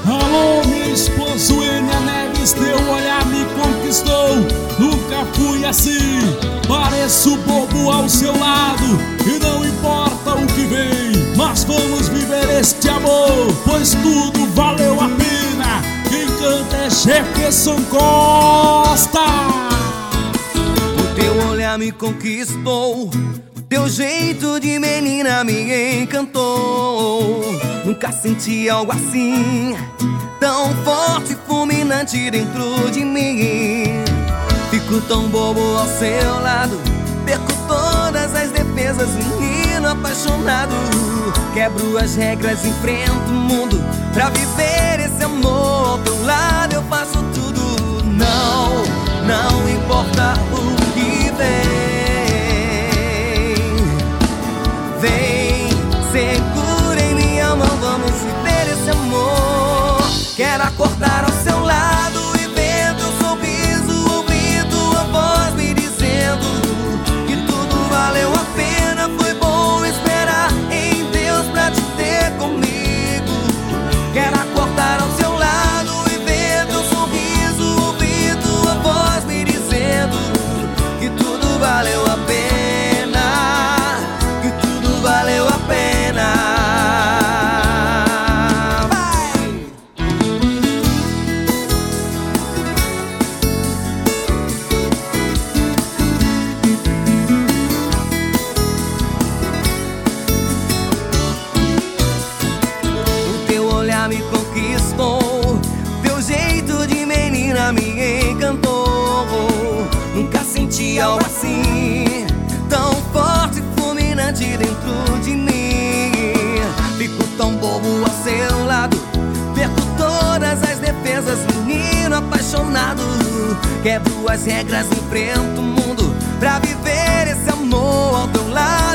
Alô, minha esposa Enia Neves, teu olhar me conquistou. Nunca fui assim, pareço bobo ao seu lado. E não importa o que vem, mas vamos viver este amor, pois tudo valeu a pena. Quem canta é Jefferson Costa. O teu olhar me conquistou, teu jeito de menina me encantou. Nunca senti algo assim, tão forte e fulminante dentro de mim. Fico tão bobo ao seu lado, perco todas as defesas, menino apaixonado. Quebro as regras, enfrento o mundo pra viver esse amor. Ao teu lado eu faço tudo, não importa o que vem, segura em minha mão, vamos viver esse amor. Quero acordar ao seu lado e ver teu sorriso, ouvir tua voz me dizendo que tudo valeu a pena. Foi bom esperar em Deus pra te ter comigo. Quero acordar ao seu lado e ver teu sorriso, ouvir tua voz me dizendo que tudo valeu a pena, que tudo valeu a pena. O teu olhar me conquistou, teu jeito de menina me encantou. Nunca senti algo assim, tão forte e fulminante dentro de mim. Fico tão bobo ao seu lado, perco todas as defesas, menino apaixonado. Quebro as regras, enfrento o mundo pra viver esse amor. Ao teu lado